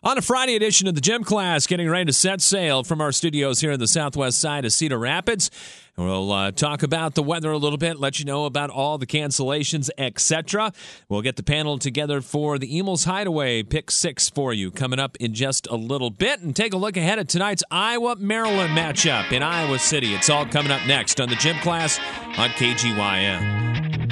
On a Friday edition of the Gym Class, getting ready to set sail from our studios here in the southwest side of Cedar Rapids. We'll talk about the weather a little bit, let you know about all the cancellations, etc. We'll get the panel together for the Emils Hideaway Pick 6 for you coming up in just a little bit. And take a look ahead at tonight's Iowa-Maryland matchup in Iowa City. It's all coming up next on the Gym Class on KGYM.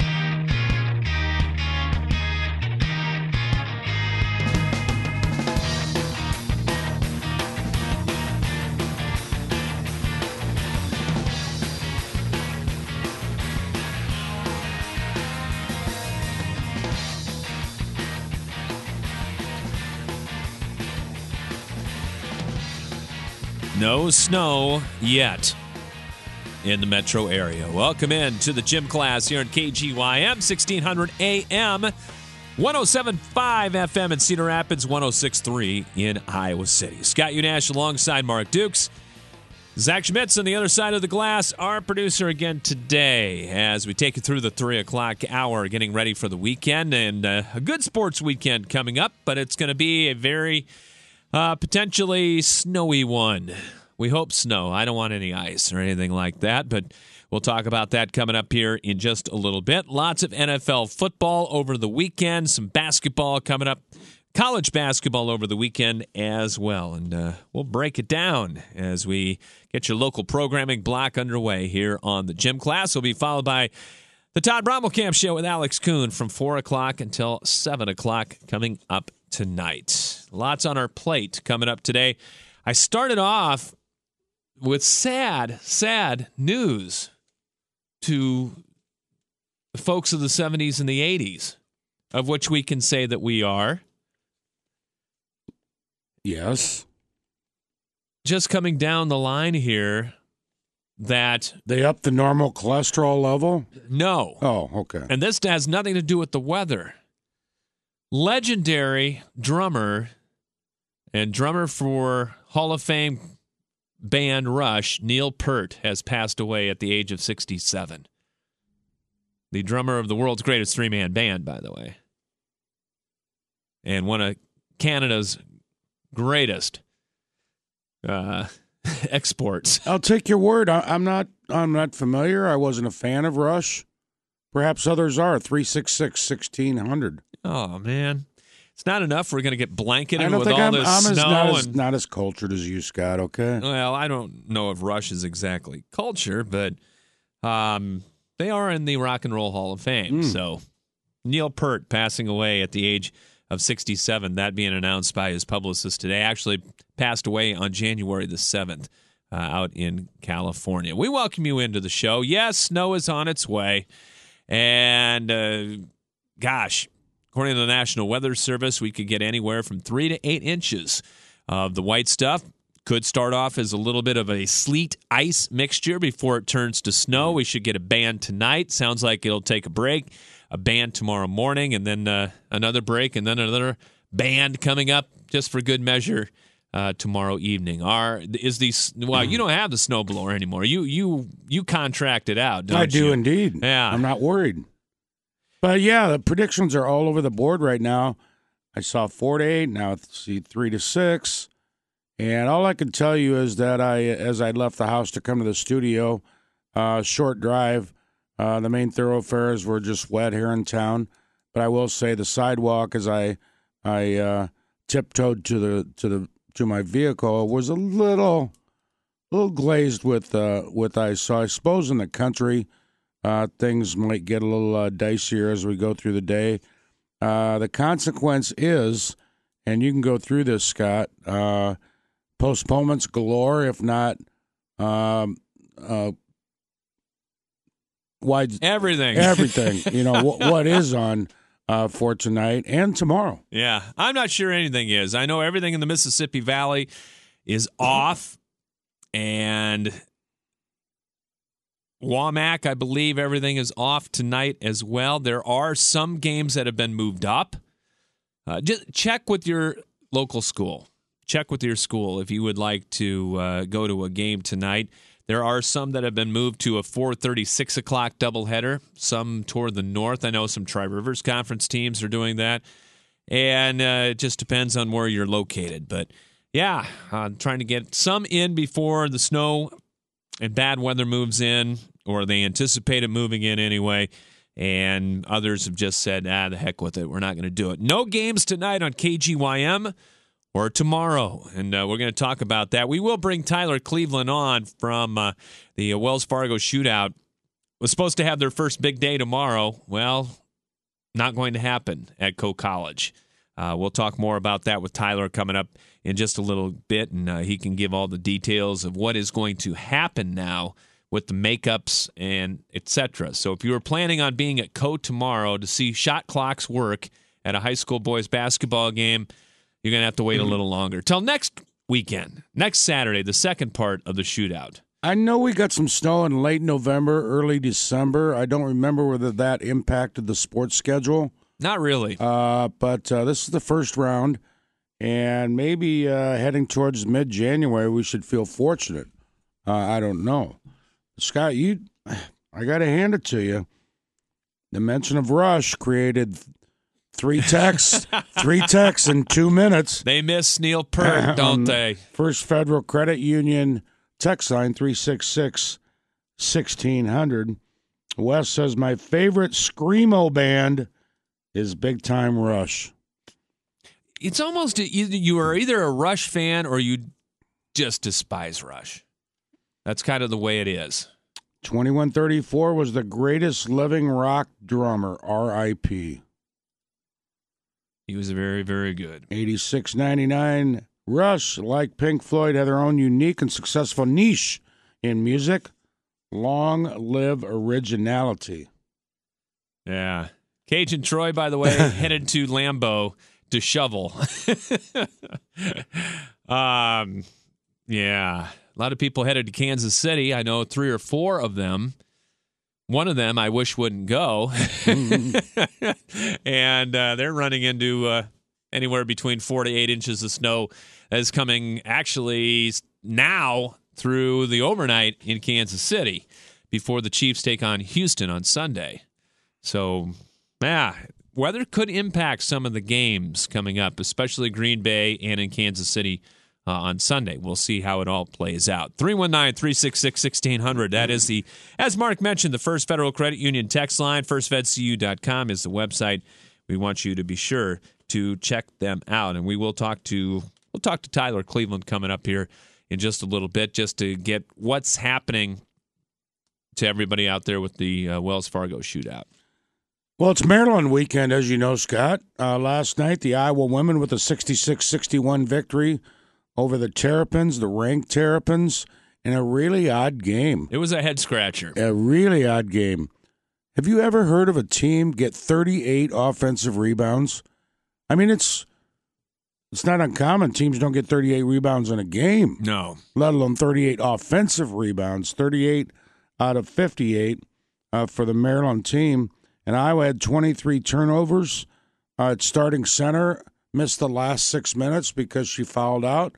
No snow yet in the metro area. Welcome in to the Gym Class here at KGYM, 1600 AM, 107.5 FM in Cedar Rapids, 106.3 in Iowa City. Scott Unash alongside Mark Dukes. Zach Schmitz on the other side of the glass, our producer again today, as we take you through the 3 o'clock hour, getting ready for the weekend. And a good sports weekend coming up, but it's going to be a very potentially snowy one. We hope snow. I don't want any ice or anything like that, but we'll talk about that coming up here in just a little bit. Lots of NFL football over the weekend, some basketball coming up, college basketball over the weekend as well. And we'll break it down as we get your local programming block underway here on the Gym Class. Will be followed by the Todd Brommelkamp Show with Alex Kuhn from 4 o'clock until 7 o'clock coming up tonight. Lots on our plate coming up today. I started off with sad news to the folks of the 70s and the 80s, of which we can say that we are. Yes. Just coming down the line here that... They upped the normal cholesterol level? No. Oh, okay. And this has nothing to do with the weather. Legendary drummer and drummer for Hall of Fame band Rush, Neil Peart, has passed away at the age of 67. The drummer of the world's greatest three-man band, by the way. And one of Canada's greatest exports. I'll take your word. I'm not familiar. I wasn't a fan of Rush. Perhaps others are. 366-1600. Oh, man. It's not enough. We're going to get blanketed with all this snow. I'm not as cultured as you, Scott, okay? Well, I don't know if Rush is exactly culture, but they are in the Rock and Roll Hall of Fame. So Neil Peart passing away at the age of 67, that being announced by his publicist today, actually passed away on January the 7th out in California. We welcome you into the show. Yes, snow is on its way. And, gosh, according to the National Weather Service, we could get anywhere from 3 to 8 inches of the white stuff. Could start off as a little bit of a sleet-ice mixture before it turns to snow. We should get a band tonight. Sounds like it'll take a break. A band tomorrow morning, and then another break, and then another band coming up just for good measure tomorrow evening. You don't have the snowblower anymore. You contracted out, don't you? I do indeed. Yeah. I'm not worried. But, yeah, the predictions are all over the board right now. I saw 4 to 8, now I see 3 to 6. And all I can tell you is that as I left the house to come to the studio, short drive, the main thoroughfares were just wet here in town. But I will say the sidewalk, as I tiptoed to my vehicle, was a little glazed with ice. So I suppose in the country, things might get a little dicier as we go through the day. The consequence is, and you can go through this, Scott, postponements galore, if not everything. You know, what is on for tonight and tomorrow. Yeah, I'm not sure anything is. I know everything in the Mississippi Valley is off, and Wamak, I believe everything is off tonight as well. There are some games that have been moved up. Just check with your local school. Check with your school if you would like to go to a game tonight. There are some that have been moved to a 4:30, 6 o'clock doubleheader, some toward the north. I know some Tri-Rivers Conference teams are doing that. and it just depends on where you're located. But, yeah, trying to get some in before the snow and bad weather moves in, or they anticipate it moving in anyway. And others have just said, the heck with it. We're not going to do it. No games tonight on KGYM or tomorrow. And we're going to talk about that. We will bring Tyler Cleveland on from the Wells Fargo shootout. Was supposed to have their first big day tomorrow. Well, not going to happen at Coe College. We'll talk more about that with Tyler coming up in just a little bit, and he can give all the details of what is going to happen now with the makeups and etc. So if you were planning on being at Coe tomorrow to see shot clocks work at a high school boys basketball game, you're going to have to wait a little longer. Till next weekend, next Saturday, the second part of the shootout. I know we got some snow in late November, early December. I don't remember whether that impacted the sports schedule. Not really. But this is the first round, and maybe heading towards mid-January, we should feel fortunate. I don't know. Scott, I got to hand it to you. The mention of Rush created three texts in 2 minutes. They miss Neil Peart, don't they? First Federal Credit Union text line 366-1600. Wes says, my favorite Screamo band is Big Time Rush. It's almost you are either a Rush fan or you just despise Rush. That's kind of the way it is. 2134 was the greatest living rock drummer, R.I.P. He was very, very good. 8699, Rush, like Pink Floyd, had their own unique and successful niche in music. Long live originality. Yeah. Cajun Troy, by the way, headed to Lambeau to shovel. Yeah. A lot of people headed to Kansas City. I know 3 or 4 of them. One of them I wish wouldn't go. And they're running into anywhere between 4 to 8 inches of snow that is coming actually now through the overnight in Kansas City before the Chiefs take on Houston on Sunday. So, weather could impact some of the games coming up, especially Green Bay and in Kansas City on Sunday. We'll see how it all plays out. 319-366-1600. That is the, as Mark mentioned, the First Federal Credit Union text line. FirstFedCU.com is the website. We want you to be sure to check them out. And we'll talk to Tyler Cleveland coming up here in just a little bit, just to get what's happening to everybody out there with the Wells Fargo shootout. Well, it's Maryland weekend, as you know, Scott. Last night, the Iowa women with a 66-61 victory over the Terrapins, the ranked Terrapins, in a really odd game. It was a head-scratcher. A really odd game. Have you ever heard of a team get 38 offensive rebounds? I mean, it's not uncommon. Teams don't get 38 rebounds in a game. No. Let alone 38 offensive rebounds. 38 out of 58 for the Maryland team. And Iowa had 23 turnovers at starting center. Missed the last 6 minutes because she fouled out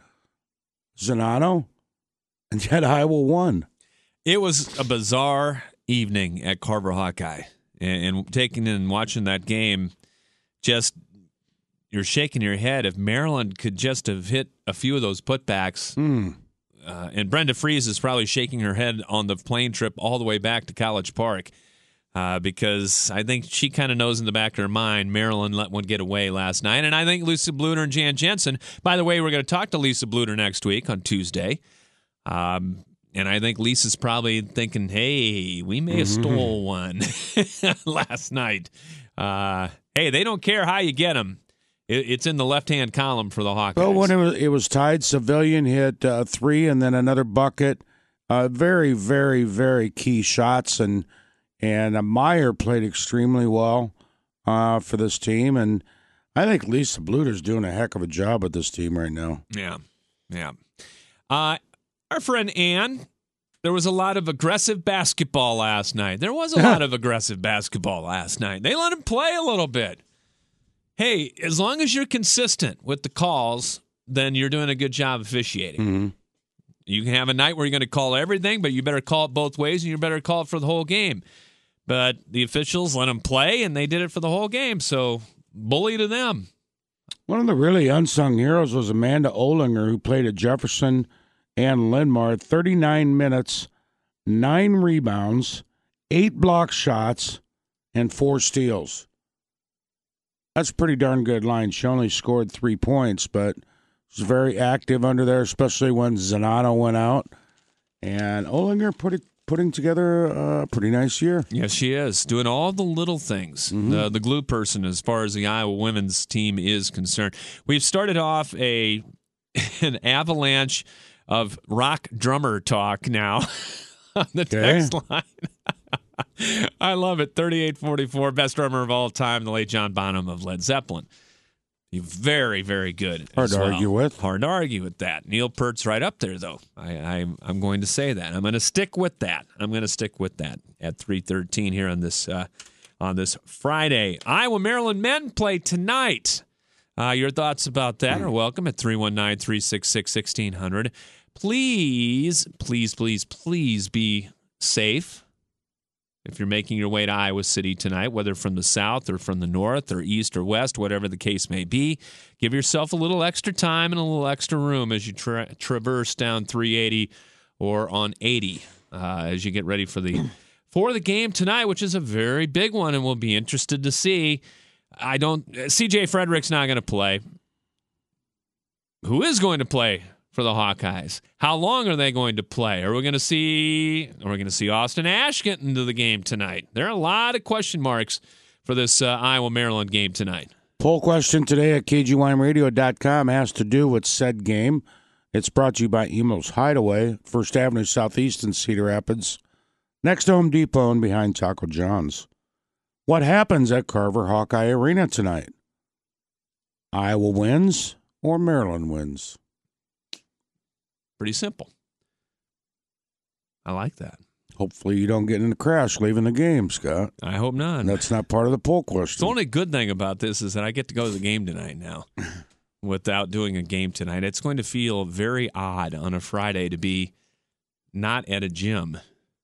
Zanano, and yet Iowa won. It was a bizarre evening at Carver Hawkeye, and taking and watching that game, just you're shaking your head. If Maryland could just have hit a few of those putbacks, and Brenda Fries is probably shaking her head on the plane trip all the way back to College Park. Because I think she kind of knows in the back of her mind Maryland let one get away last night. And I think Lisa Bluter and Jan Jensen, by the way, we're going to talk to Lisa Bluter next week on Tuesday. And I think Lisa's probably thinking, hey, we may have stole one last night. Hey, they don't care how you get them. It's in the left-hand column for the Hawkeyes. Well, when it was tied, Civilian hit 3 and then another bucket. Very, very, very key shots, and Meyer played extremely well for this team. And I think Lisa Bluter's doing a heck of a job with this team right now. Yeah. Our friend Ann, there was a lot of aggressive basketball last night. They let him play a little bit. Hey, as long as you're consistent with the calls, then you're doing a good job officiating. Mm-hmm. You can have a night where you're going to call everything, but you better call it both ways, and you better call it for the whole game. But the officials let them play, and they did it for the whole game, so bully to them. One of the really unsung heroes was Amanda Olinger, who played at Jefferson and Linn-Mar. 39 minutes, 9 rebounds, 8 block shots, and 4 steals. That's a pretty darn good line. She only scored 3 points, but was very active under there, especially when Zanotto went out. And Olinger putting together a pretty nice year. Yes, she is. Doing all the little things. Mm-hmm. The glue person as far as the Iowa women's team is concerned. We've started off an avalanche of rock drummer talk now on the text line. I love it. 3844, best drummer of all time, the late John Bonham of Led Zeppelin. Very, very good. Hard to argue with. Hard to argue with that. Neil Peart's right up there, though. I'm going to say that. I'm going to stick with that. At 3:13 here on this Friday. Iowa Maryland men play tonight. Your thoughts about that are welcome at 319-366-1600. Please, please, please, please be safe. If you're making your way to Iowa City tonight, whether from the south or from the north or east or west, whatever the case may be, give yourself a little extra time and a little extra room as you traverse down 380 or on 80 as you get ready for the game tonight, which is a very big one, and we'll be interested to see. C.J. Frederick's not going to play. Who is going to play for the Hawkeyes? How long are they going to play? Are we going to see Austin Ash get into the game tonight? There are a lot of question marks for this Iowa-Maryland game tonight. Poll question today at KGYMradio.com has to do with said game. It's brought to you by Emo's Hideaway, 1st Avenue Southeast in Cedar Rapids, next to Home Depot and behind Taco John's. What happens at Carver Hawkeye Arena tonight? Iowa wins or Maryland wins? Pretty simple. I like that. Hopefully you don't get in a crash leaving the game, Scott. I hope not. And that's not part of the poll question. The only good thing about this is that I get to go to the game tonight now without doing a game tonight. It's going to feel very odd on a Friday to be not at a gym.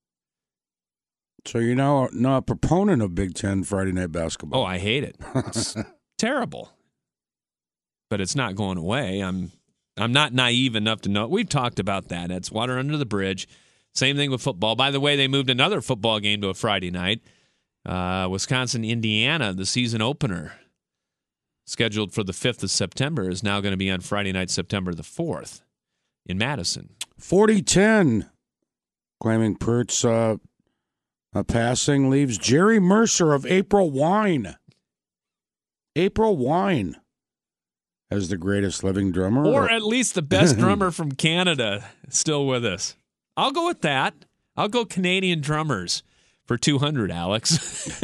So you're now a proponent of Big Ten Friday night basketball. Oh, I hate it. It's terrible. But it's not going away. I'm not naive enough to know. We've talked about that. It's water under the bridge. Same thing with football. By the way, they moved another football game to a Friday night. Wisconsin-Indiana, the season opener, scheduled for the 5th of September, is now going to be on Friday night, September the 4th in Madison. 40-10, claiming Peart's passing leaves Jerry Mercer of April Wine. April Wine. As the greatest living drummer. Or at least the best drummer from Canada still with us. I'll go with that. I'll go Canadian drummers for 200, Alex.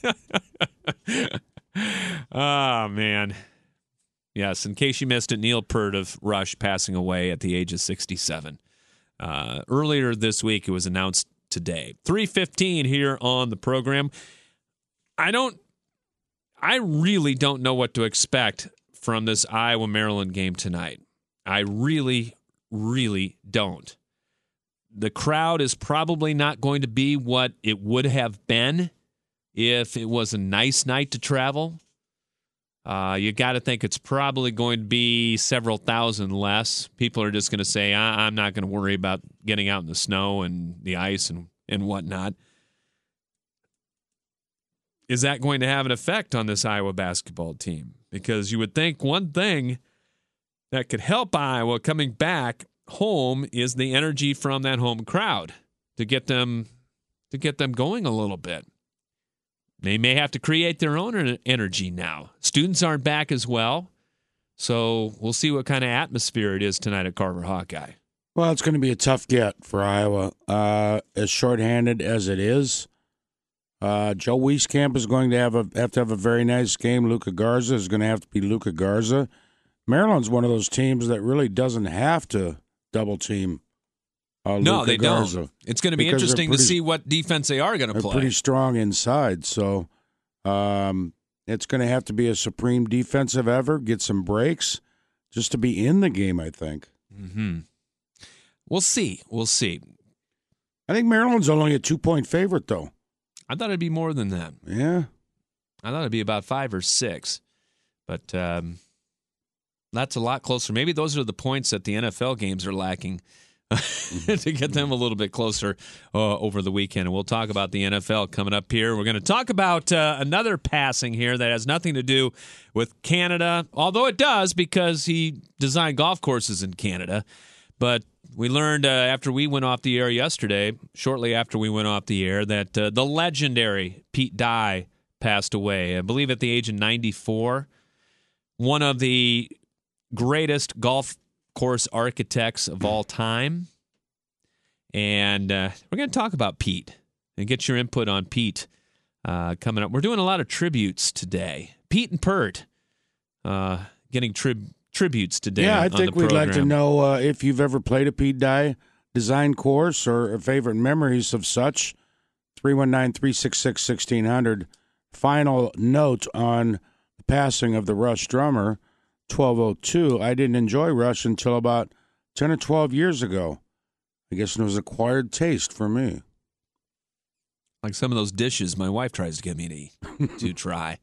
Oh, man. Yes, in case you missed it, Neil Peart of Rush passing away at the age of 67. Earlier this week, it was announced today. 3:15 here on the program. I really don't know what to expect from this Iowa-Maryland game tonight. I really, really don't. The crowd is probably not going to be what it would have been if it was a nice night to travel. You got to think it's probably going to be several thousand less. People are just going to say, I'm not going to worry about getting out in the snow and the ice and whatnot. Is that going to have an effect on this Iowa basketball team? Because you would think one thing that could help Iowa coming back home is the energy from that home crowd to get them going a little bit. They may have to create their own energy now. Students aren't back as well, so we'll see what kind of atmosphere it is tonight at Carver Hawkeye. Well, it's going to be a tough get for Iowa. As shorthanded as it is, Joe Wieskamp is going to have to have a very nice game. Luka Garza is going to have to be Luka Garza. Maryland's one of those teams that really doesn't have to double team. No, they Garza don't. It's going to be interesting to see what defense they are going to play. They're pretty strong inside, so it's going to have to be a supreme defensive effort, get some breaks, just to be in the game, I think. Mm-hmm. We'll see. I think Maryland's only a 2-point favorite, though. I thought it'd be more than that. Yeah. I thought it'd be about 5 or 6. But That's a lot closer. Maybe those are the points that the NFL games are lacking to get them a little bit closer over the weekend. And we'll talk about the NFL coming up here. We're going to talk about another passing here that has nothing to do with Canada, although it does because he designed golf courses in Canada. But we learned after we went off the air yesterday, shortly after we went off the air, that the legendary Pete Dye passed away, I believe at the age of 94. One of the greatest golf course architects of all time. And we're going to talk about Pete and get your input on Pete coming up. We're doing a lot of tributes today. Pete and Pert getting tributes today. Yeah, I on think the we'd program. like to know if you've ever played a Pete Dye design course or favorite memories of such. 319-366-1600. Final note on the passing of the Rush drummer, 1202. I didn't enjoy Rush until about 10 or 12 years ago. I guess it was acquired taste for me. Like some of those dishes my wife tries to get me to try.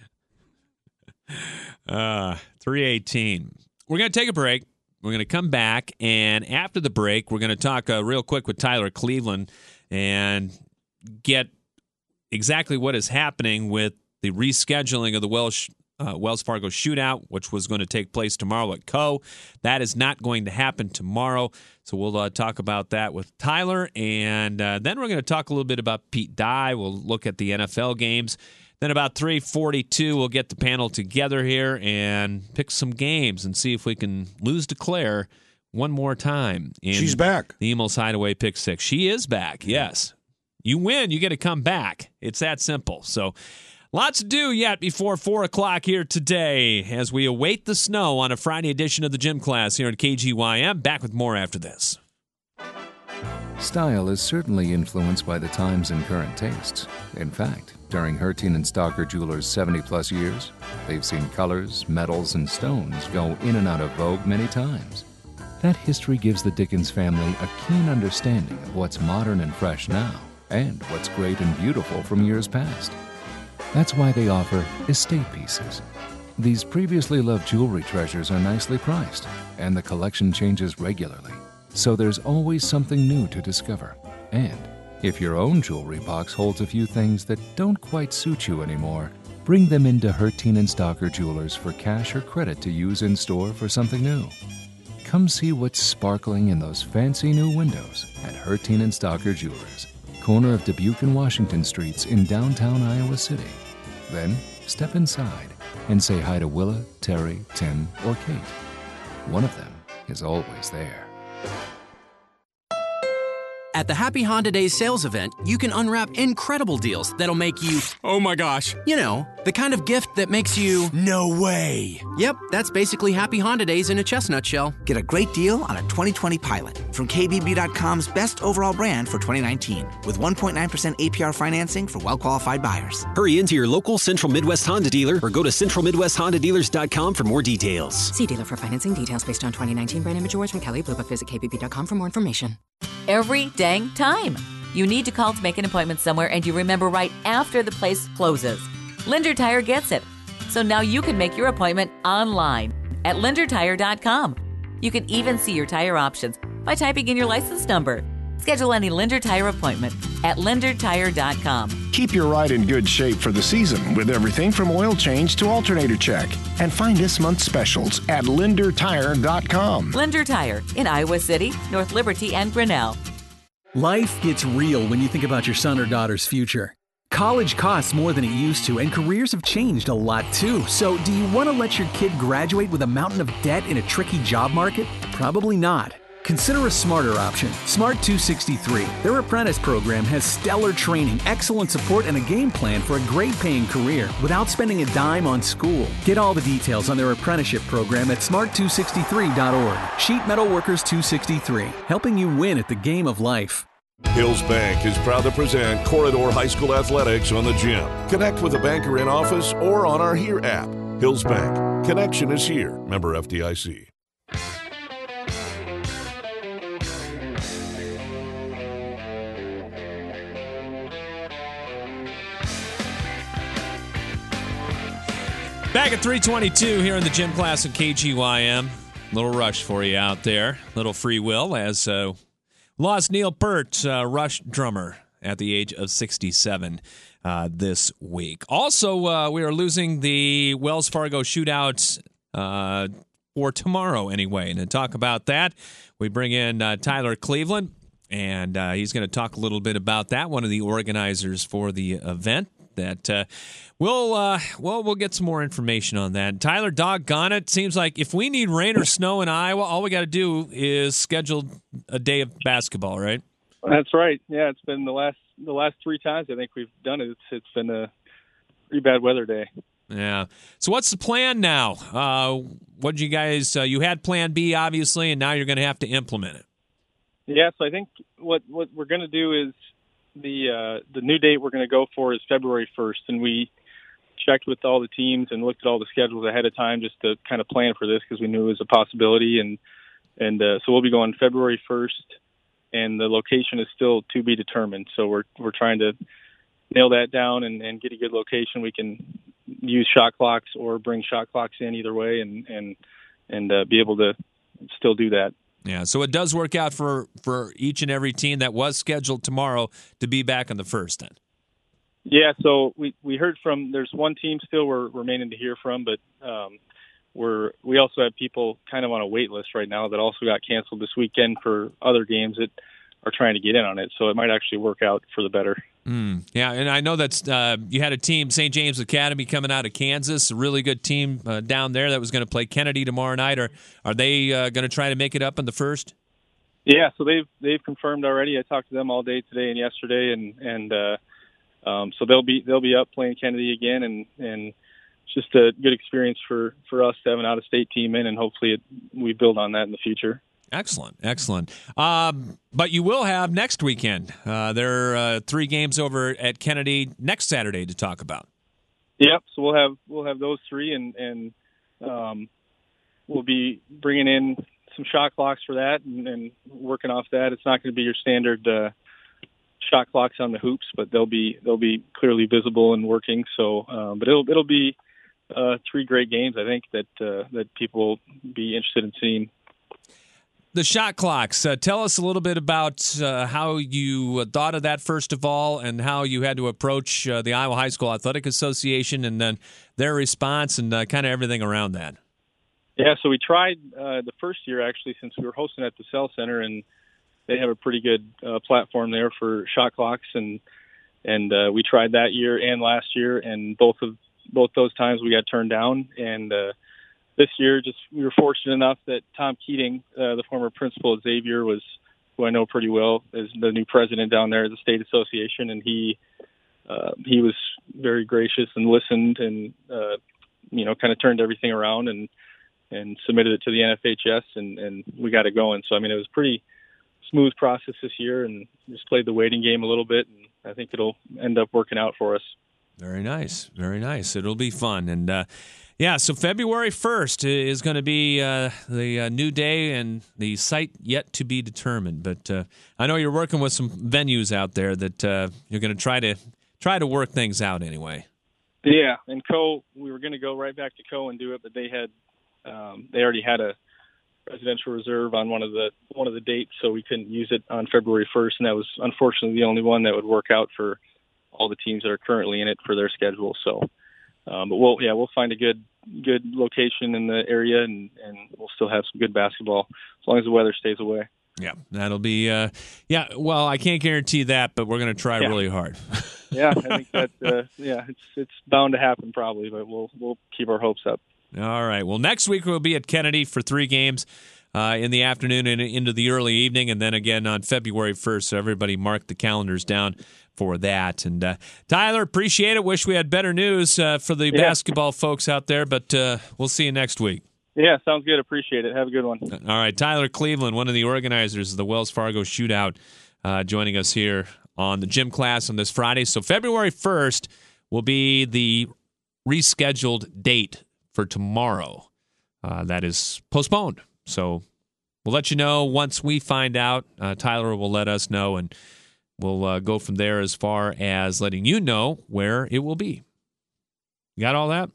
318. We're going to take a break. We're going to come back, and after the break, we're going to talk real quick with Tyler Cleveland and get exactly what is happening with the rescheduling of the Wells Fargo shootout, which was going to take place tomorrow at Co. That is not going to happen tomorrow, so we'll talk about that with Tyler, and then we're going to talk a little bit about Pete Dye. We'll look at the NFL games. Then about 3:42, we'll get the panel together here and pick some games and see if we can lose to Claire one more time. She's back. The Emos Hideaway Pick 6. She is back, yes. You win, you get to come back. It's that simple. So lots to do yet before 4 o'clock here today as we await the snow on a Friday edition of the Gym Class here at KGYM. Back with more after this. Style is certainly influenced by the times and current tastes. In fact, during Herteen and Stalker Jewelers' 70-plus years, they've seen colors, metals, and stones go in and out of vogue many times. That history gives the Dickens family a keen understanding of what's modern and fresh now, and what's great and beautiful from years past. That's why they offer estate pieces. These previously loved jewelry treasures are nicely priced, and the collection changes regularly. So there's always something new to discover. And if your own jewelry box holds a few things that don't quite suit you anymore, bring them into Herteen and Stalker Jewelers for cash or credit to use in store for something new. Come see what's sparkling in those fancy new windows at Herteen and Stalker Jewelers, corner of Dubuque and Washington Streets in downtown Iowa City. Then step inside and say hi to Willa, Terry, Tim, or Kate. One of them is always there. At the Happy Honda Days sales event, you can unwrap incredible deals that'll make you, oh my gosh. you know, the kind of gift that makes you... No way. Yep, that's basically Happy Honda Days in a chestnut shell. Get a great deal on a 2020 Pilot from KBB.com's best overall brand for 2019 with 1.9% APR financing for well-qualified buyers. Hurry into your local Central Midwest Honda dealer or go to centralmidwesthondadealers.com for more details. See dealer for financing details based on 2019 brand image awards from Kelley Blue Book. Visit KBB.com for more information. Every dang time. You need to call to make an appointment somewhere and you remember right after the place closes. Linder Tire gets it. So now you can make your appointment online at lindertire.com. You can even see your tire options by typing in your license number. Schedule any Linder Tire appointment at lindertire.com. Keep your ride in good shape for the season with everything from oil change to alternator check. And find this month's specials at lindertire.com. Linder Tire in Iowa City, North Liberty, and Grinnell. Life gets real when you think about your son or daughter's future. College costs more than it used to, and careers have changed a lot too. So, do you want to let your kid graduate with a mountain of debt in a tricky job market? Probably not. Consider a smarter option, Smart 263. Their apprentice program has stellar training, excellent support, and a game plan for a great paying career without spending a dime on school. Get all the details on their apprenticeship program at smart263.org. Sheet Metal Workers 263, helping you win at the game of life. Hills Bank is proud to present Corridor High School Athletics on the Gym. Connect with a banker in office or on our Here app. Hills Bank. Connection is here. Member FDIC. Back at 322 here in the gym class at KGYM. Little Rush for you out there. Little Free Will as lost Neil Peart, Rush drummer, at the age of 67 this week. Also, we are losing the Wells Fargo shootout for tomorrow anyway. And to talk about that, we bring in Tyler Cleveland, and he's going to talk a little bit about that, one of the organizers for the event. That we'll get some more information on that. Tyler, doggone it, seems like if we need rain or snow in Iowa, all we got to do is schedule a day of basketball, right? That's right. Yeah, it's been the last 3 times I think we've done it. It's been a pretty bad weather day. Yeah. So what's the plan now? What did you guys? You had Plan B, obviously, and now you're going to have to implement it. Yeah. So I think what we're going to do is the new date we're going to go for is February 1st, and we checked with all the teams and looked at all the schedules ahead of time just to kind of plan for this because we knew it was a possibility, and so we'll be going February 1st, and the location is still to be determined. So we're trying to nail that down and get a good location. We can use shot clocks or bring shot clocks in either way, and be able to still do that. Yeah, so it does work out for each and every team that was scheduled tomorrow to be back on the 1st then. Yeah, so we heard from, there's one team still we're remaining to hear from, but we also have people kind of on a wait list right now that also got canceled this weekend for other games that are trying to get in on it, so it might actually work out for the better. Yeah, and I know that's you had a team, St. James Academy, coming out of Kansas, a really good team down there that was going to play Kennedy tomorrow night. Are they going to try to make it up in the 1st? Yeah, so they've confirmed already. I talked to them all day today and yesterday, and so they'll be up playing Kennedy again, and it's just a good experience for us to have an out-of-state team in, and hopefully we build on that in the future. Excellent. But you will have next weekend. There are 3 games over at Kennedy next Saturday to talk about. Yep. So we'll have those 3, and we'll be bringing in some shot clocks for that and working off that. It's not going to be your standard shot clocks on the hoops, but they'll be clearly visible and working. So, but it'll be 3 great games, I think, that people will be interested in seeing. The shot clocks. Tell us a little bit about how you thought of that, first of all, and how you had to approach the Iowa High School Athletic Association and then their response and kind of everything around that. Yeah, so we tried the first year, actually, since we were hosting at the Cell Center, and they have a pretty good platform there for shot clocks, and we tried that year and last year, and both those times we got turned down, and this year, we were fortunate enough that Tom Keating, the former principal at Xavier, who I know pretty well, is the new president down there at the state association, and he was very gracious and listened and kind of turned everything around and submitted it to the NFHS, and we got it going. So I mean, it was a pretty smooth process this year, and just played the waiting game a little bit, and I think it'll end up working out for us. Very nice, very nice. It'll be fun, and. Yeah, so February 1st is going to be the new day and the site yet to be determined. But I know you're working with some venues out there that you're going to try to work things out anyway. Yeah, and we were going to go right back to Co and do it, but they already had a residential reserve on one of the dates, so we couldn't use it on February 1st, and that was unfortunately the only one that would work out for all the teams that are currently in it for their schedule. So. But we'll find a good location in the area, and we'll still have some good basketball as long as the weather stays away. Yeah, that'll be. Well, I can't guarantee that, but we're going to try really hard. Yeah, I think that. It's bound to happen probably, but we'll keep our hopes up. All right. Well, next week we'll be at Kennedy for 3 games in the afternoon and into the early evening, and then again on February 1st. So everybody mark the calendars down for that. And Tyler, appreciate it. Wish we had better news for the basketball folks out there, but we'll see you next week. Yeah, sounds good. Appreciate it. Have a good one. All right, Tyler Cleveland, one of the organizers of the Wells Fargo Shootout, joining us here on the gym class on this Friday. So February 1st will be the rescheduled date for tomorrow. That is postponed. So we'll let you know once we find out. Tyler will let us know, and we'll go from there as far as letting you know where it will be. You got all that?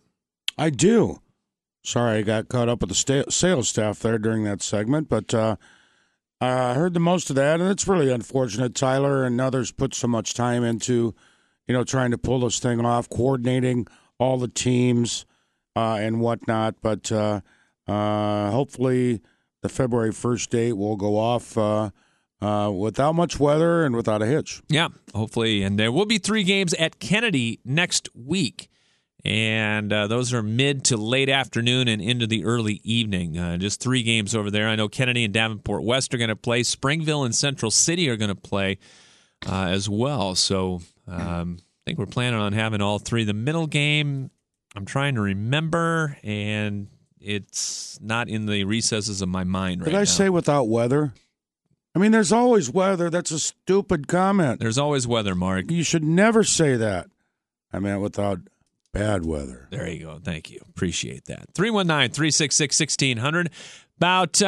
I do. Sorry, I got caught up with the sales staff there during that segment, but I heard the most of that, and it's really unfortunate. Tyler and others put so much time into, trying to pull this thing off, coordinating all the teams and whatnot. But hopefully the February 1st date will go off without much weather and without a hitch. Yeah, hopefully. And there will be 3 games at Kennedy next week. And those are mid to late afternoon and into the early evening. Just 3 games over there. I know Kennedy and Davenport West are going to play. Springville and Central City are going to play as well. So I think we're planning on having all 3. The middle game, I'm trying to remember, and it's not in the recesses of my mind right now. Did I say without weather? I mean, there's always weather. That's a stupid comment. There's always weather, Mark. You should never say that. I meant without bad weather. There you go. Thank you. Appreciate that. 319-366-1600. About,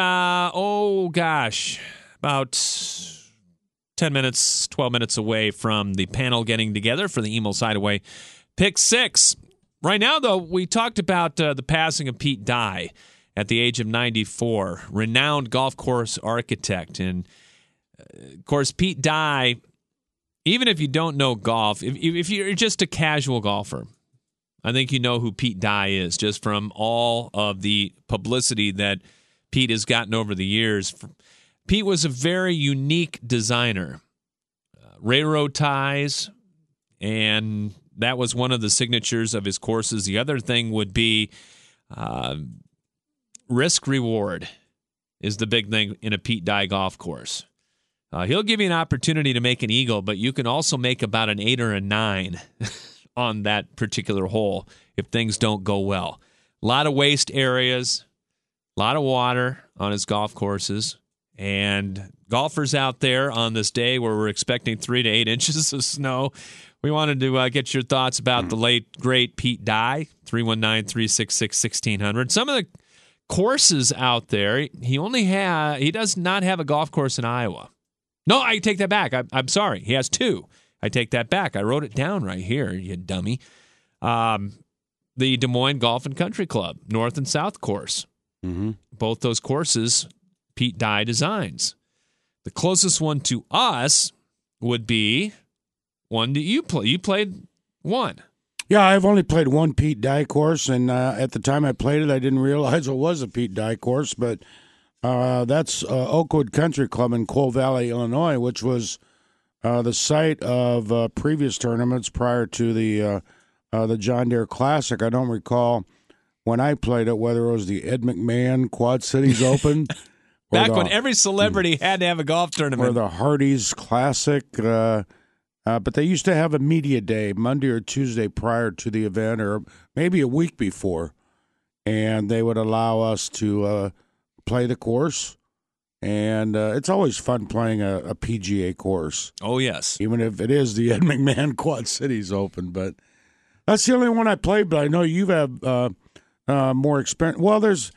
about 10 minutes, 12 minutes away from the panel getting together for the Emil Sideaway Pick 6. Right now, though, we talked about the passing of Pete Dye at the age of 94, renowned golf course architect. And, of course, Pete Dye, even if you don't know golf, if you're just a casual golfer, I think you know who Pete Dye is just from all of the publicity that Pete has gotten over the years. Pete was a very unique designer. Railroad ties, and that was one of the signatures of his courses. The other thing would be risk-reward is the big thing in a Pete Dye golf course. He'll give you an opportunity to make an eagle, but you can also make about an 8 or a 9 on that particular hole if things don't go well. A lot of waste areas, a lot of water on his golf courses, and golfers out there on this day where we're expecting 3 to 8 inches of snow, we wanted to get your thoughts about the late, great Pete Dye, 319-366-1600. Some of the courses out there, he does not have a golf course in Iowa. No, I take that back. I'm sorry. He has 2. I take that back. I wrote it down right here, you dummy. The Des Moines Golf and Country Club, North and South course. Mm-hmm. Both those courses, Pete Dye designs. The closest one to us would be one that you play. You played one. Yeah, I've only played one Pete Dye course, and at the time I played it, I didn't realize it was a Pete Dye course, but that's Oakwood Country Club in Coal Valley, Illinois, which was the site of previous tournaments prior to the John Deere Classic. I don't recall when I played it whether it was the Ed McMahon Quad Cities Open. Back when every celebrity had to have a golf tournament. Or the Hardee's Classic. But they used to have a media day Monday or Tuesday prior to the event, or maybe a week before. And they would allow us to play the course. And it's always fun playing a PGA course. Oh, yes. Even if it is the Ed McMahon Quad Cities Open. But that's the only one I played, but I know you have more experience. Well, there's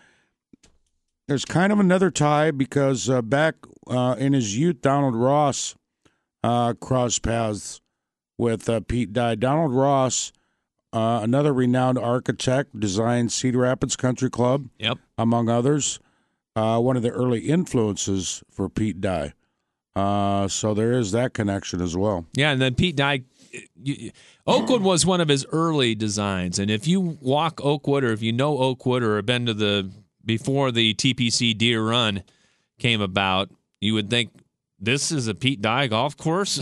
kind of another tie because back in his youth, Donald Ross crossed paths with Pete Dye. Donald Ross, another renowned architect, designed Cedar Rapids Country Club, among others. One of the early influences for Pete Dye. So there is that connection as well. Yeah, and then Pete Dye, Oakwood was one of his early designs. And if you walk Oakwood, or if you know Oakwood, or have been to before the TPC Deer Run came about, you would think this is a Pete Dye golf course.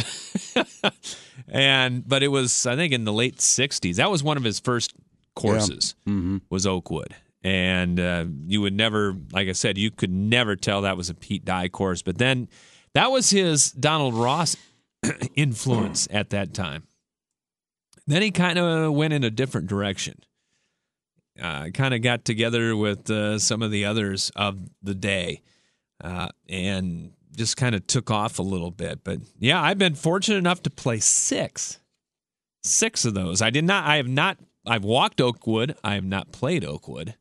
But it was, I think, in the late 60s. That was one of his first courses, was Oakwood. And you would never, like I said, you could never tell that was a Pete Dye course. But then that was his Donald Ross influence at that time. Then he kind of went in a different direction. Kind of got together with some of the others of the day and just kind of took off a little bit. But, yeah, I've been fortunate enough to play 6 of those. I've walked Oakwood. I have not played Oakwood.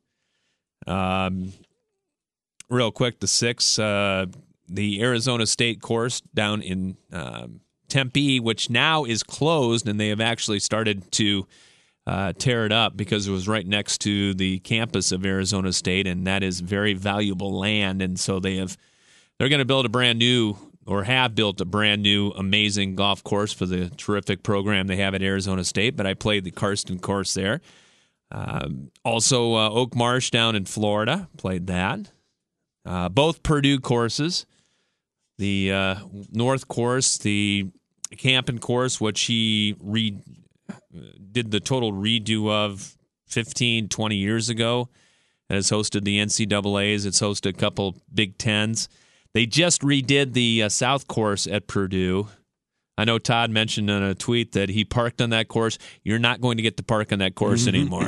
Real quick, the 6, the Arizona State course down in Tempe, which now is closed, and they have actually started to tear it up because it was right next to the campus of Arizona State, and that is very valuable land. And so they're going to build a brand new, or have built a brand new, amazing golf course for the terrific program they have at Arizona State. But I played the Karsten course there. Also, Oak Marsh down in Florida, played that. Both Purdue courses. The North course, the Campen course, which he did the total redo of 15, 20 years ago. It has hosted the NCAAs. It's hosted a couple Big Tens. They just redid the South course at Purdue. I know Todd mentioned in a tweet that he parked on that course. You're not going to get to park on that course anymore.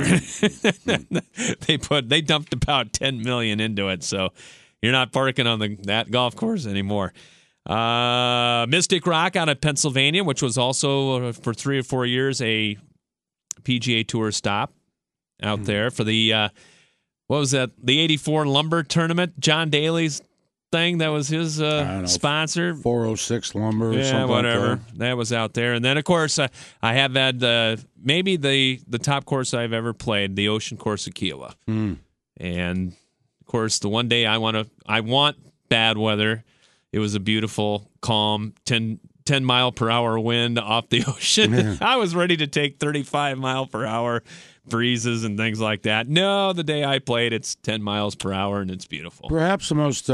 They dumped about $10 million into it, so you're not parking on that golf course anymore. Mystic Rock out of Pennsylvania, which was also for 3 or 4 years a PGA Tour stop out there for the what was that? The '84 Lumber Tournament. John Daly's thing, that was his sponsor. 406 Lumber or something whatever. like that was out there. And then, of course, I have had maybe the top course I've ever played, the Ocean Course of Kiowa. And, of course, the one day I want bad weather. It was a beautiful, calm, 10-mile-per-hour wind off the ocean. Yeah. I was ready to take 35-mile-per-hour breezes and things like that. No, the day I played, it's 10 miles per hour, and it's beautiful. Perhaps the most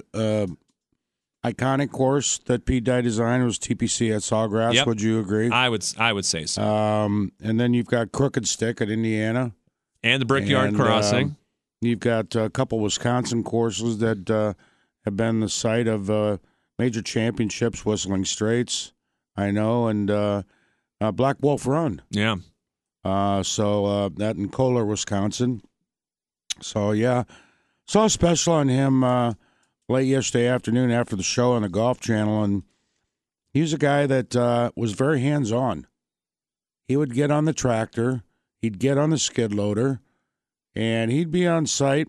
iconic course that Pete Dye designed was TPC at Sawgrass. Yep. Would you agree? I would say so. And then you've got Crooked Stick at Indiana. And the Brickyard Crossing. You've got a couple Wisconsin courses that have been the site of major championships, Whistling Straits, I know, and Black Wolf Run. Yeah. So that in Kohler, Wisconsin. So, yeah, saw a special on him late yesterday afternoon after the show on the Golf Channel, and he was a guy that was very hands-on. He would get on the tractor, he'd get on the skid loader, and he'd be on site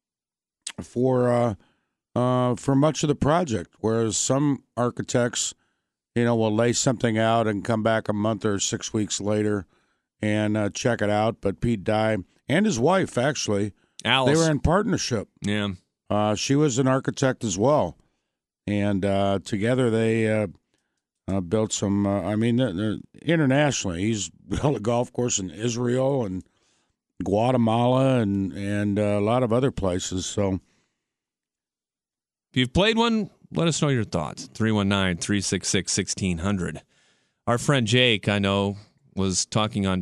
for much of the project, whereas some architects, will lay something out and come back a month or 6 weeks later and check it out. But Pete Dye and his wife, actually, Alice, they were in partnership. Yeah. She was an architect as well. And together they built some, internationally. He's built a golf course in Israel and Guatemala and a lot of other places. So if you've played one, let us know your thoughts. 319-366-1600. Our friend Jake, I know, was typing on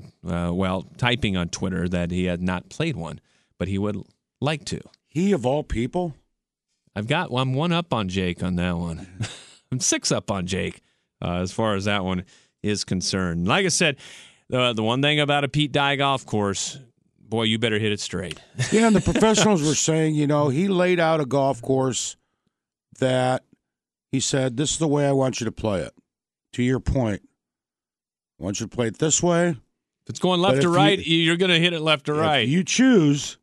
Twitter that he had not played one, but he would like to. He, of all people? I'm 1 up on Jake on that one. I'm 6 up on Jake as far as that one is concerned. Like I said, the one thing about a Pete Dye golf course, boy, you better hit it straight. Yeah, and the professionals were saying, he laid out a golf course that he said, this is the way I want you to play it. To your point, I want you to play it this way. If it's going left to right, you're going to hit it left to right. If you choose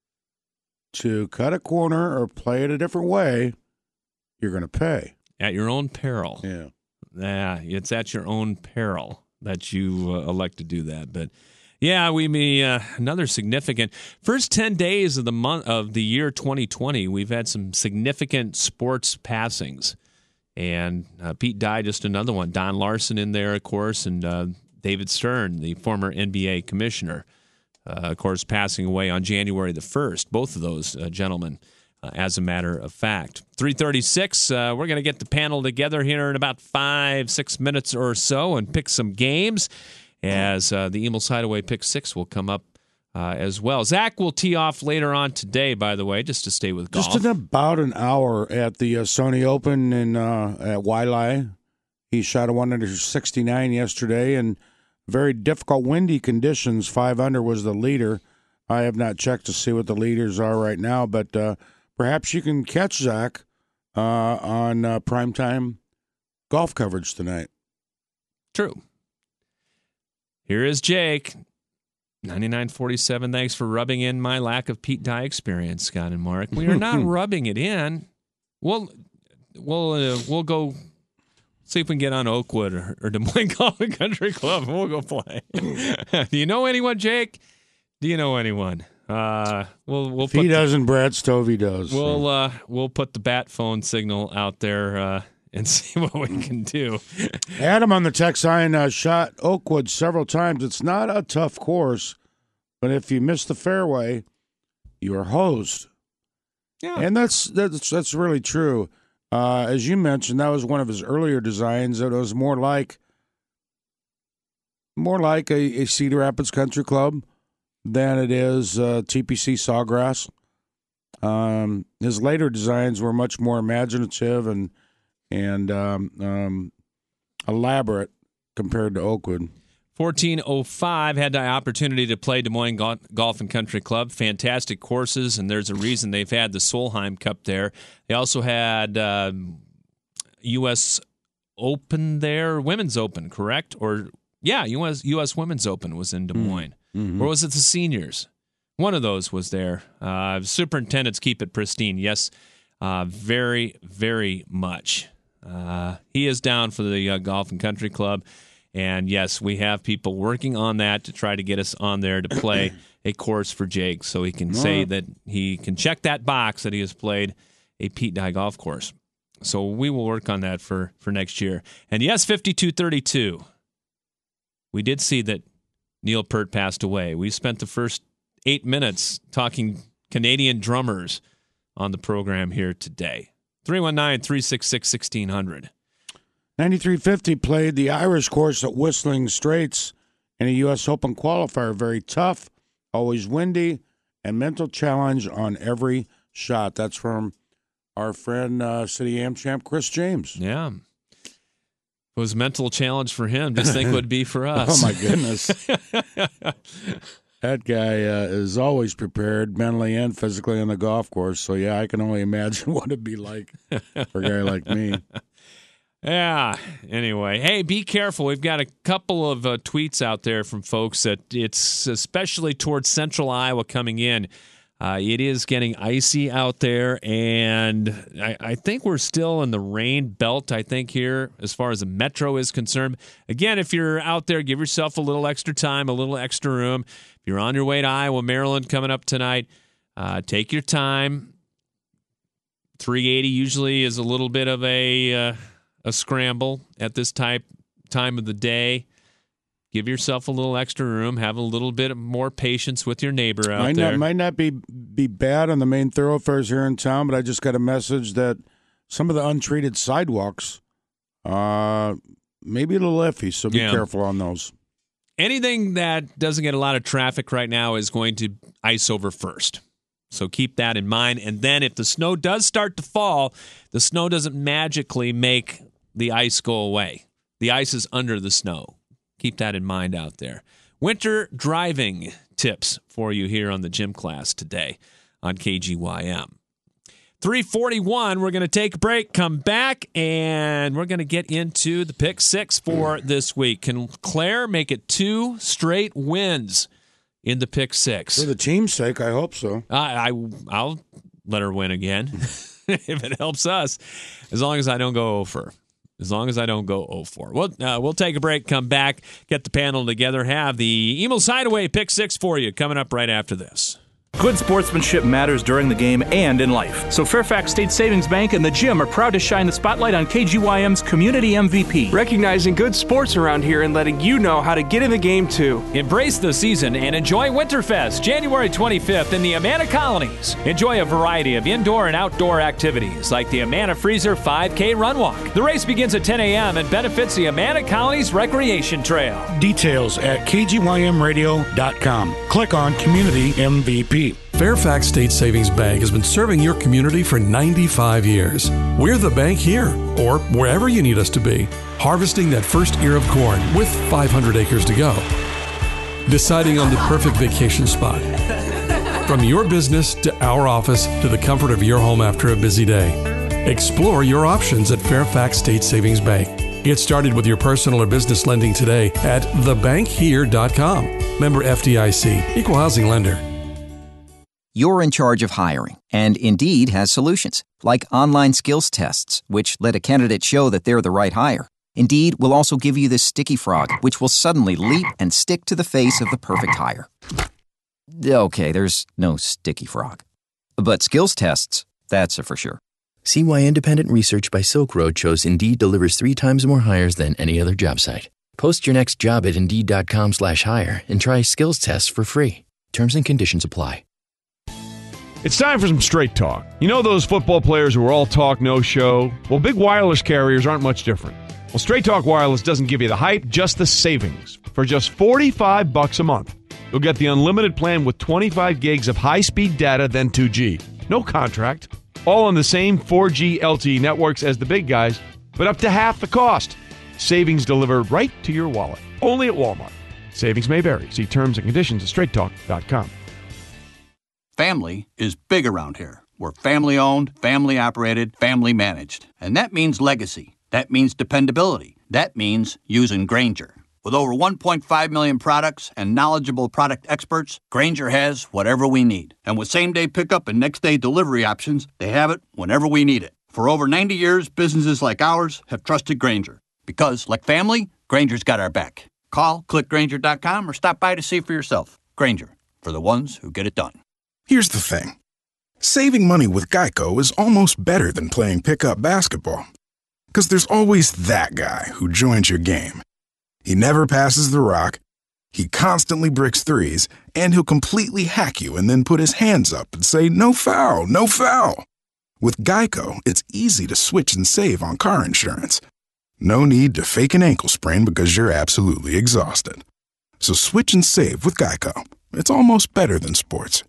to cut a corner or play it a different way, you're going to pay. At your own peril. Yeah. Yeah, it's at your own peril that you elect to do that. But, yeah, we may another significant first 10 days of the month of the year 2020. We've had some significant sports passings, and Pete Dye, just another one. Don Larson in there, of course, and David Stern, the former NBA commissioner, of course, passing away on January the 1st. Both of those gentlemen, as a matter of fact. 3:36. We're going to get the panel together here in about 5-6 minutes or so and pick some games, as the Emil's Hideaway Pick 6 will come up as well. Zach will tee off later on today, by the way, just to stay with golf. Just in about an hour at the Sony Open at Wailea. He shot a 169 yesterday, and very difficult windy conditions. 5 under was the leader. I have not checked to see what the leaders are right now, but perhaps you can catch Zach on primetime golf coverage tonight. True. Here is Jake. 99.47. Thanks for rubbing in my lack of Pete Dye experience, Scott and Mark. We are not rubbing it in. We'll go See if we can get on Oakwood or Des Moines Golf and Country Club, and we'll go play. Do you know anyone, Jake? Do you know anyone? We'll if he doesn't, Brad Stovey does. We'll put the bat phone signal out there and see what we can do. Adam on the text line shot Oakwood several times. It's not a tough course, but if you miss the fairway, you are hosed. Yeah, and that's really true. As you mentioned, that was one of his earlier designs. It was more like a Cedar Rapids Country Club than it is TPC Sawgrass. His later designs were much more imaginative and elaborate compared to Oakwood. 1405 had the opportunity to play Des Moines Golf and Country Club. Fantastic courses, and there's a reason they've had the Solheim Cup there. They also had U.S. Open there, Women's Open, correct? U.S. Women's Open was in Des Moines. Mm-hmm. Or was it the seniors? One of those was there. Superintendents keep it pristine. Yes, very, very much. He is down for the Golf and Country Club. And, yes, we have people working on that to try to get us on there to play a course for Jake so he can say that he can check that box that he has played a Pete Dye golf course. So we will work on that for next year. And, yes, 52-32. We did see that Neil Peart passed away. We spent the first 8 minutes talking Canadian drummers on the program here today. 319-366-1600. 9350 played the Irish course at Whistling Straits in a U.S. Open qualifier. Very tough, always windy, and mental challenge on every shot. That's from our friend, City Am champ Chris James. Yeah. It was a mental challenge for him. Just think it would be for us. Oh, my goodness. That guy is always prepared mentally and physically on the golf course. So, yeah, I can only imagine what it'd be like for a guy like me. Yeah. Anyway, hey, be careful. We've got a couple of tweets out there from folks that it's especially towards central Iowa coming in. It is getting icy out there, and I think we're still in the rain belt, I think, here as far as the metro is concerned. Again, if you're out there, give yourself a little extra time, a little extra room. If you're on your way to Iowa, Maryland coming up tonight, take your time. 380 usually is a little bit of a scramble at this time of the day. Give yourself a little extra room. Have a little bit more patience with your neighbor out there. Might not be bad on the main thoroughfares here in town, but I just got a message that some of the untreated sidewalks maybe a little iffy, so be careful on those. Anything that doesn't get a lot of traffic right now is going to ice over first. So keep that in mind. And then if the snow does start to fall, the snow doesn't magically make the ice go away. The ice is under the snow. Keep that in mind out there. Winter driving tips for you here on the gym class today on KGYM. 3:41, we're going to take a break, come back, and we're going to get into the pick six for this week. Can Claire make it 2 straight wins in the pick six? For the team's sake, I hope so. I'll let her win again if it helps us, as long as I don't go over. As long as I don't go 0-4. We'll take a break, come back, get the panel together, have the Emil's Hideaway pick six for you coming up right after this. Good sportsmanship matters during the game and in life. So Fairfax State Savings Bank and the Gym are proud to shine the spotlight on KGYM's Community MVP. Recognizing good sports around here and letting you know how to get in the game, too. Embrace the season and enjoy Winterfest, January 25th in the Amana Colonies. Enjoy a variety of indoor and outdoor activities like the Amana Freezer 5K Run Walk. The race begins at 10 a.m. and benefits the Amana Colonies Recreation Trail. Details at kgymradio.com. Click on Community MVP. Fairfax State Savings Bank has been serving your community for 95 years. We're the bank here, or wherever you need us to be, harvesting that first ear of corn with 500 acres to go. Deciding on the perfect vacation spot. From your business to our office to the comfort of your home after a busy day. Explore your options at Fairfax State Savings Bank. Get started with your personal or business lending today at thebankhere.com. Member FDIC, Equal Housing Lender. You're in charge of hiring, and Indeed has solutions, like online skills tests, which let a candidate show that they're the right hire. Indeed will also give you this sticky frog, which will suddenly leap and stick to the face of the perfect hire. Okay, there's no sticky frog. But skills tests, that's a for sure. See why independent research by Silk Road shows Indeed delivers 3 times more hires than any other job site. Post your next job at Indeed.com/hire and try skills tests for free. Terms and conditions apply. It's time for some straight talk. You know those football players who are all talk, no show? Well, big wireless carriers aren't much different. Well, Straight Talk Wireless doesn't give you the hype, just the savings. For just $45 a month, you'll get the unlimited plan with 25 gigs of high-speed data, then 2G. No contract. All on the same 4G LTE networks as the big guys, but up to half the cost. Savings delivered right to your wallet. Only at Walmart. Savings may vary. See terms and conditions at straighttalk.com. Family is big around here. We're family-owned, family-operated, family-managed. And that means legacy. That means dependability. That means using Grainger. With over 1.5 million products and knowledgeable product experts, Grainger has whatever we need. And with same-day pickup and next-day delivery options, they have it whenever we need it. For over 90 years, businesses like ours have trusted Grainger. Because, like family, Grainger's got our back. Call, click Grainger.com, or stop by to see for yourself. Grainger, for the ones who get it done. Here's the thing. Saving money with Geico is almost better than playing pickup basketball. Because there's always that guy who joins your game. He never passes the rock, he constantly bricks threes, and he'll completely hack you and then put his hands up and say, "No foul, no foul." With Geico, it's easy to switch and save on car insurance. No need to fake an ankle sprain because you're absolutely exhausted. So switch and save with Geico. It's almost better than sports.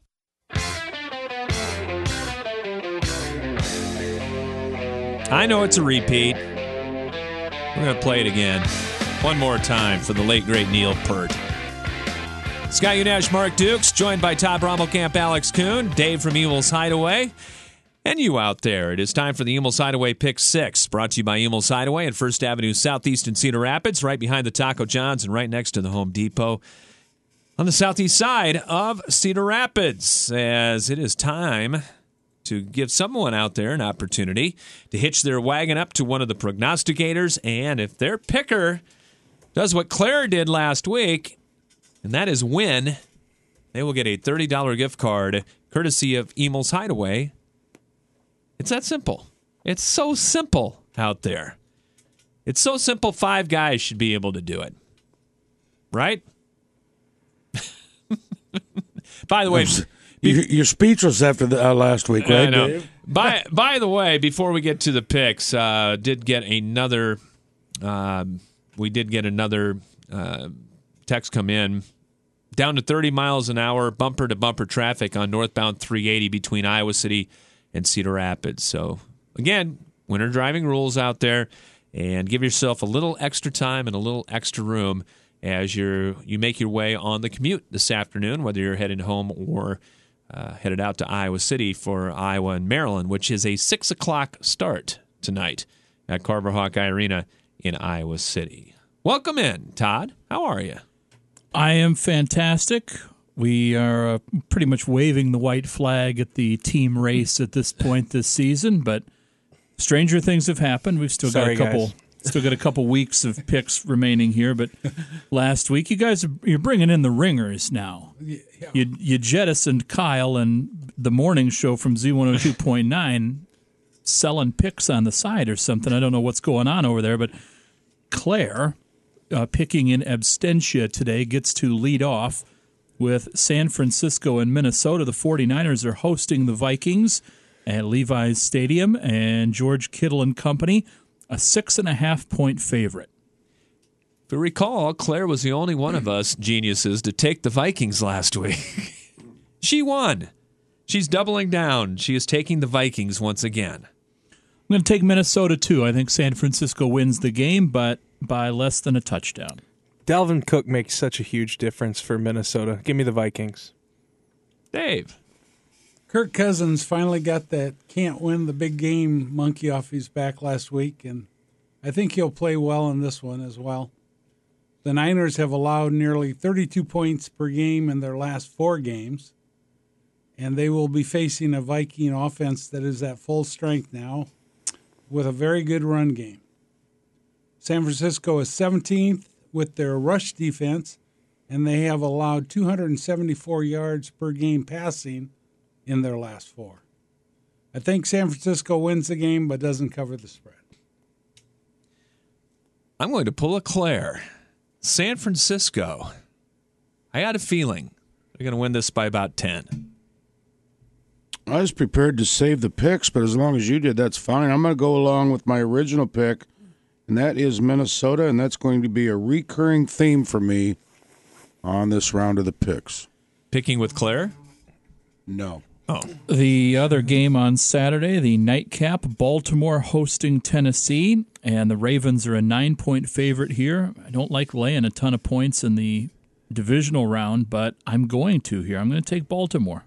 I know it's a repeat. We're going to play it again. One more time for the late, great Neil Peart. Scott Unash, Mark Dukes, joined by Todd Brommelkamp, Alex Kuhn, Dave from Emel's Hideaway, and you out there. It is time for the Emel's Hideaway Pick 6, brought to you by Emel's Hideaway at 1st Avenue Southeast in Cedar Rapids, right behind the Taco John's and right next to the Home Depot on the southeast side of Cedar Rapids, as it is time to give someone out there an opportunity to hitch their wagon up to one of the prognosticators, and if their picker does what Claire did last week, and that is win, they will get a $30 gift card courtesy of Emel's Hideaway. It's that simple. It's so simple out there. It's so simple, 5 guys should be able to do it. Right? By the way, you're speechless after the last week, right, Dave? By the way, before we get to the picks, we did get another text come in. Down to 30 miles an hour, bumper-to-bumper traffic on northbound 380 between Iowa City and Cedar Rapids. So, again, winter driving rules out there, and give yourself a little extra time and a little extra room as you make your way on the commute this afternoon, whether you're heading home or headed out to Iowa City for Iowa and Maryland, which is a 6 o'clock start tonight at Carver Hawkeye Arena in Iowa City. Welcome in, Todd. How are you? I am fantastic. We are pretty much waving the white flag at the team race at this point this season, but stranger things have happened. We've still got a couple weeks of picks remaining here, but last week you're bringing in the ringers now. Yeah. You jettisoned Kyle and the morning show from Z102.9 selling picks on the side or something. I don't know what's going on over there, but Claire, picking in absentia today, gets to lead off with San Francisco and Minnesota. The 49ers are hosting the Vikings at Levi's Stadium, and George Kittle and company, a 6.5-point favorite. If you recall, Claire was the only one of us geniuses to take the Vikings last week. She won. She's doubling down. She is taking the Vikings once again. I'm going to take Minnesota, too. I think San Francisco wins the game, but by less than a touchdown. Dalvin Cook makes such a huge difference for Minnesota. Give me the Vikings. Dave. Kirk Cousins finally got that can't win the big game monkey off his back last week, and I think he'll play well in this one as well. The Niners have allowed nearly 32 points per game in their last 4 games, and they will be facing a Viking offense that is at full strength now with a very good run game. San Francisco is 17th with their rush defense, and they have allowed 274 yards per game passing in their last 4. I think San Francisco wins the game but doesn't cover the spread. I'm going to pull a Claire. San Francisco. I had a feeling they're going to win this by about 10. I was prepared to save the picks, but as long as you did, that's fine. I'm going to go along with my original pick, and that is Minnesota, and that's going to be a recurring theme for me on this round of the picks. Picking with Claire? No. Oh. The other game on Saturday, the nightcap, Baltimore hosting Tennessee, and the Ravens are a 9-point favorite here. I don't like laying a ton of points in the divisional round, but I'm going to here. I'm going to take Baltimore.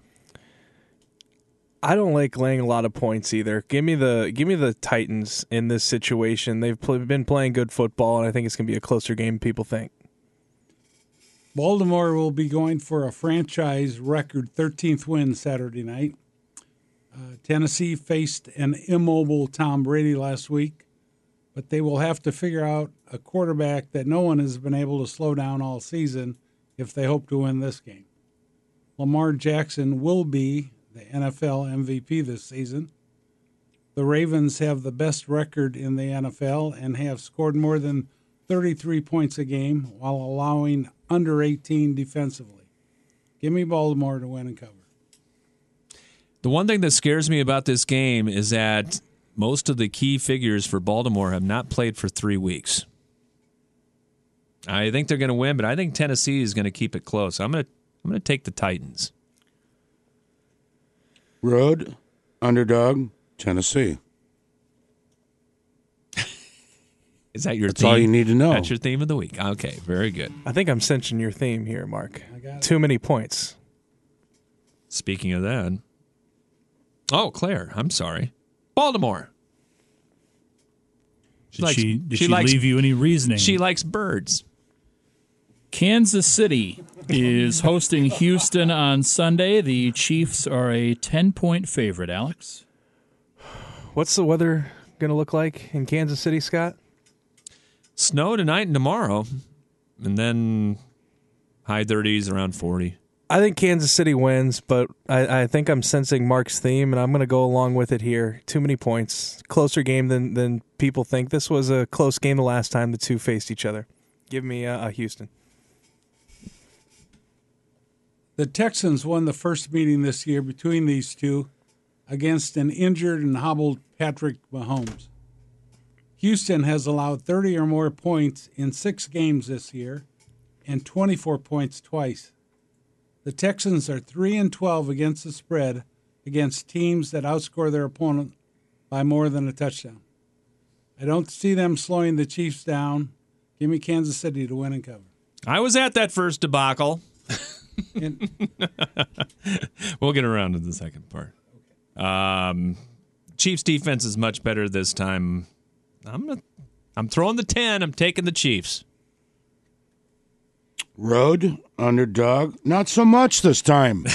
I don't like laying a lot of points either. Give me the Titans in this situation. They've been playing good football, and I think it's going to be a closer game than people think. Baltimore will be going for a franchise record 13th win Saturday night. Tennessee faced an immobile Tom Brady last week, but they will have to figure out a quarterback that no one has been able to slow down all season if they hope to win this game. Lamar Jackson will be the NFL MVP this season. The Ravens have the best record in the NFL and have scored more than 33 points a game while allowing under 18 defensively. Give me Baltimore to win and cover. The one thing that scares me about this game is that most of the key figures for Baltimore have not played for 3 weeks. I think they're going to win, but I think Tennessee is going to keep it close. I'm going to take the Titans. Road, underdog, Tennessee. Is that your That's theme? all you need to know. That's your theme of the week. Okay, very good. I think I'm cinching your theme here, Mark. Too many points. Speaking of that. Oh, Claire, I'm sorry. Baltimore. Did she leave you any reasoning? She likes birds. Kansas City is hosting Houston on Sunday. The Chiefs are a 10-point favorite, Alex. What's the weather going to look like in Kansas City, Scott? Snow tonight and tomorrow, and then high 30s, around 40. I think Kansas City wins, but I think I'm sensing Mark's theme, and I'm going to go along with it here. Too many points. Closer game than people think. This was a close game the last time the two faced each other. Give me Houston. The Texans won the first meeting this year between these two against an injured and hobbled Patrick Mahomes. Houston has allowed 30 or more points in 6 games this year and 24 points twice. The Texans are 3-12 against the spread against teams that outscore their opponent by more than a touchdown. I don't see them slowing the Chiefs down. Give me Kansas City to win and cover. I was at that first debacle. We'll get around to the second part. Chiefs defense is much better this time. I'm throwing the 10. I'm taking the Chiefs. Road, underdog. Not so much this time.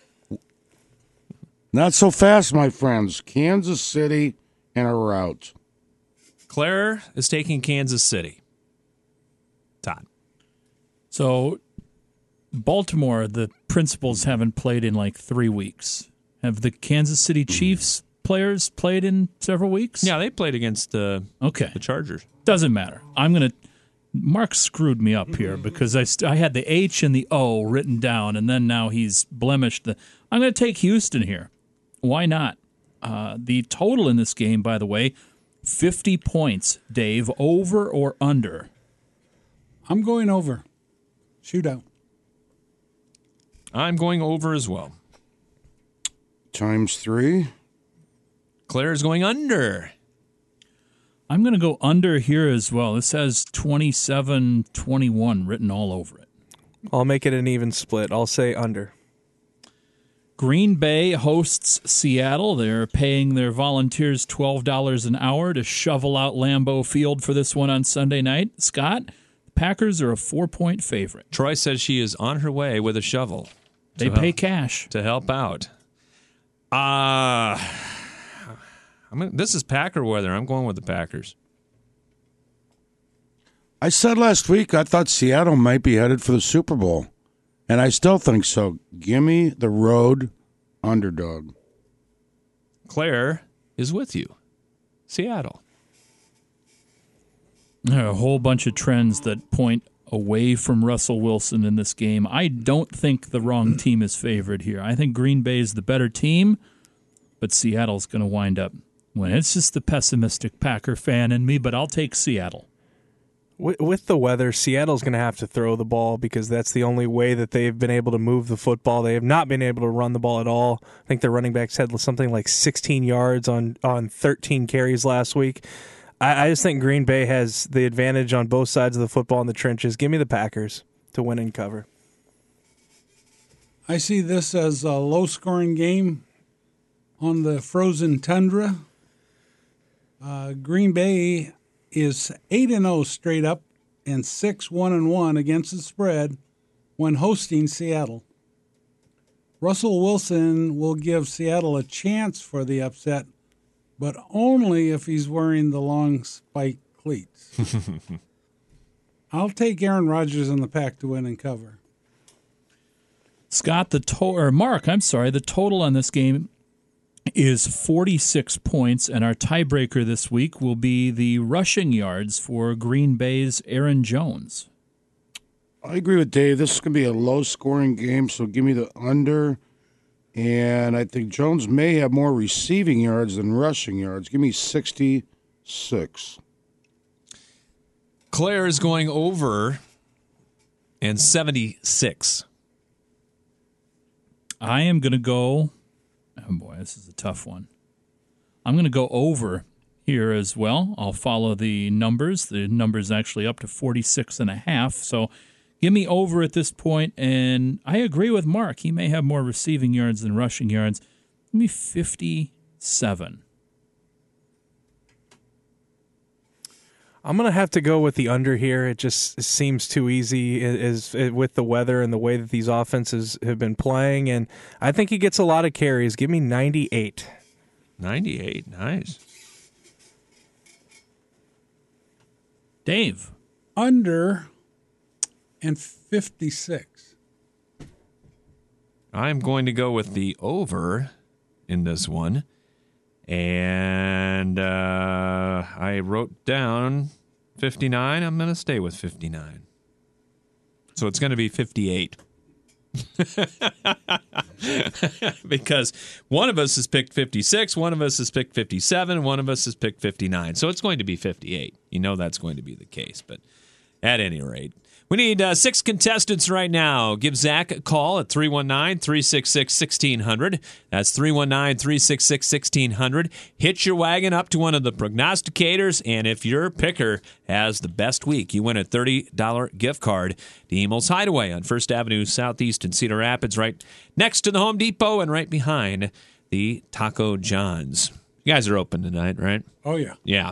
Not so fast, my friends. Kansas City and a rout. Claire is taking Kansas City. Todd. So, Baltimore, the principals haven't played in like 3 weeks. Have the Kansas City Chiefs players played in several weeks? Yeah, they played against the Chargers. Doesn't matter. Mark screwed me up here because I had the H and the O written down, and then now he's blemished. I'm going to take Houston here. Why not? The total in this game, by the way, 50 points. Dave, over or under? I'm going over. Shootout. I'm going over as well. Times 3. Claire's going under. I'm going to go under here as well. This has 27-21 written all over it. I'll make it an even split. I'll say under. Green Bay hosts Seattle. They're paying their volunteers $12 an hour to shovel out Lambeau Field for this one on Sunday night. Scott, the Packers are a 4-point favorite. Troy says she is on her way with a shovel. They pay cash. To help out. This is Packer weather. I'm going with the Packers. I said last week I thought Seattle might be headed for the Super Bowl, and I still think so. Give me the road underdog. Claire is with you. Seattle. There are a whole bunch of trends that point away from Russell Wilson in this game. I don't think the wrong team is favored here. I think Green Bay is the better team, but Seattle's going to wind up winning. It's just the pessimistic Packer fan in me, but I'll take Seattle. With the weather, Seattle's going to have to throw the ball because that's the only way that they've been able to move the football. They have not been able to run the ball at all. I think their running backs had something like 16 yards on 13 carries last week. I just think Green Bay has the advantage on both sides of the football in the trenches. Give me the Packers to win and cover. I see this as a low-scoring game on the frozen tundra. Green Bay is 8-0 straight up and 6-1-1 against the spread when hosting Seattle. Russell Wilson will give Seattle a chance for the upset, but only if he's wearing the long spike cleats. I'll take Aaron Rodgers and the Pack to win and cover. Scott, the total on this game is 46 points, and our tiebreaker this week will be the rushing yards for Green Bay's Aaron Jones. I agree with Dave. This is going to be a low-scoring game, so give me the under. And I think Jones may have more receiving yards than rushing yards. Give me 66. Claire is going over and 76. I am going to go... Oh, boy, this is a tough one. I'm going to go over here as well. I'll follow the numbers. The number's actually up to 46.5. So give me over at this point, and I agree with Mark. He may have more receiving yards than rushing yards. Give me 57. I'm going to have to go with the under here. It just seems too easy with the weather and the way that these offenses have been playing, and I think he gets a lot of carries. Give me 98. 98, nice. Dave. Under and 56. I'm going to go with the over in this one. And I wrote down 59. I'm going to stay with 59. So it's going to be 58. Because one of us has picked 56, one of us has picked 57, one of us has picked 59. So it's going to be 58. You know that's going to be the case. But at any rate, we need 6 contestants right now. Give Zach a call at 319-366-1600. That's 319-366-1600. Hitch your wagon up to one of the prognosticators, and if your picker has the best week, you win a $30 gift card to Emil's Hideaway on 1st Avenue Southeast in Cedar Rapids, right next to the Home Depot and right behind the Taco John's. You guys are open tonight, right? Oh, yeah. Yeah.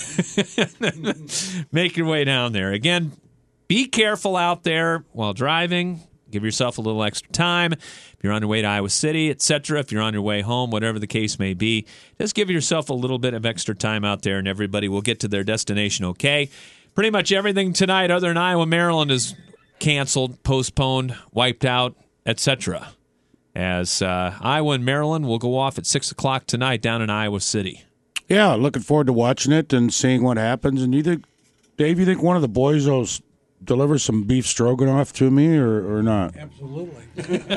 Make your way down there. Again, be careful out there while driving. Give yourself a little extra time. If you're on your way to Iowa City, etc., if you're on your way home, whatever the case may be, just give yourself a little bit of extra time out there, and everybody will get to their destination okay. Pretty much everything tonight other than Iowa, Maryland is canceled, postponed, wiped out, etc., as Iowa and Maryland will go off at 6 o'clock tonight down in Iowa City. Yeah, looking forward to watching it and seeing what happens. And you think, Dave, you think one of the boys will deliver some beef stroganoff to me or not? Absolutely.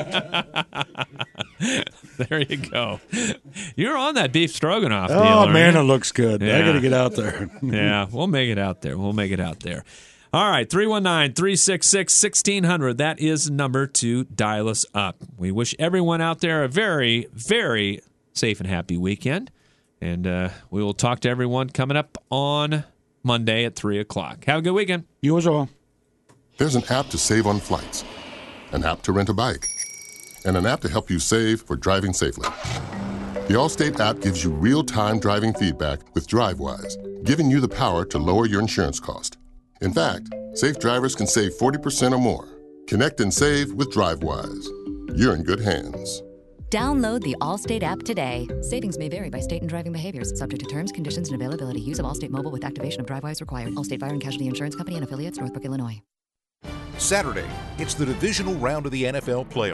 There you go. You're on that beef stroganoff deal. Oh, man, right? It looks good. Yeah. I got to get out there. Yeah, we'll make it out there. All right, 319-366-1600. That is the number to dial us up. We wish everyone out there a very, very safe and happy weekend. And we will talk to everyone coming up on Monday at 3 o'clock. Have a good weekend. You as well. There's an app to save on flights, an app to rent a bike, and an app to help you save for driving safely. The Allstate app gives you real-time driving feedback with DriveWise, giving you the power to lower your insurance cost. In fact, safe drivers can save 40% or more. Connect and save with DriveWise. You're in good hands. Download the Allstate app today. Savings may vary by state and driving behaviors, subject to terms, conditions, and availability. Use of Allstate Mobile with activation of Drivewise required. Allstate Fire and Casualty Insurance Company and affiliates, Northbrook, Illinois. Saturday, it's the divisional round of the NFL playoffs.